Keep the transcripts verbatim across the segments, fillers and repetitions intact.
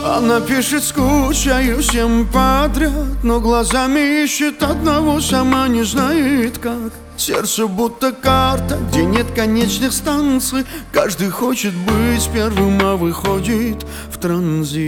Она пишет, скучаю всем подряд, но глазами ищет одного, сама не знает как. Сердце будто карта, где нет конечных станций. Каждый хочет быть первым, а выходит в транзит.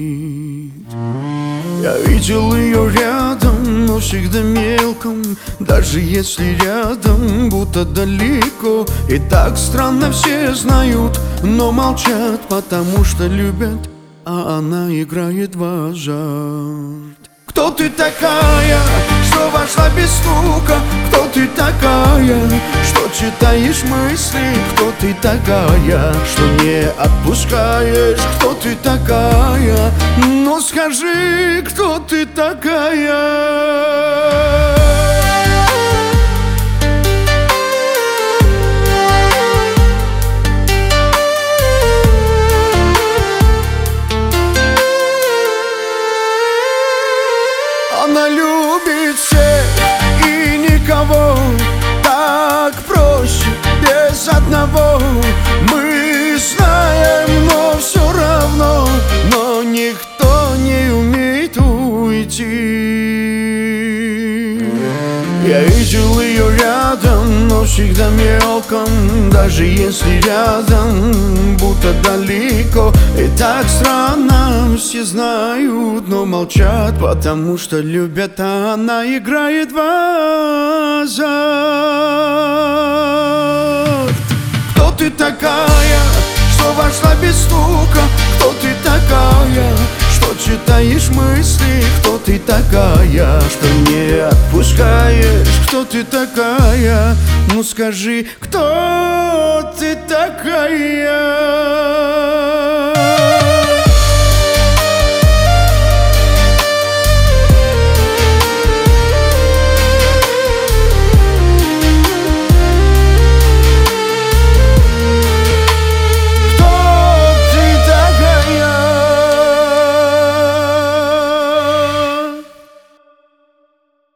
Я видел ее рядом, но всегда мелком. Даже если рядом, будто далеко. И так странно все знают, но молчат, потому что любят, а она играет в азарт. Кто ты такая, что вошла без стука? Кто ты такая, что читаешь мысли? Кто ты такая, что не отпускаешь? Кто ты такая? Ну скажи, кто ты такая? Она любит всех и никого, так проще, без одного. Мы знаем, но все равно, но никто не умеет уйти. Я видел ее рядом, но всегда мелком. Даже если рядом, будто далеко. И так странно, все знают, но молчат, потому что любят, а она играет в азарт. Кто ты такая, что вошла без стука? Кто ты такая, что читаешь мысли? Кто ты такая, что не отпускаешь? Кто ты такая? Ну скажи, кто ты такая?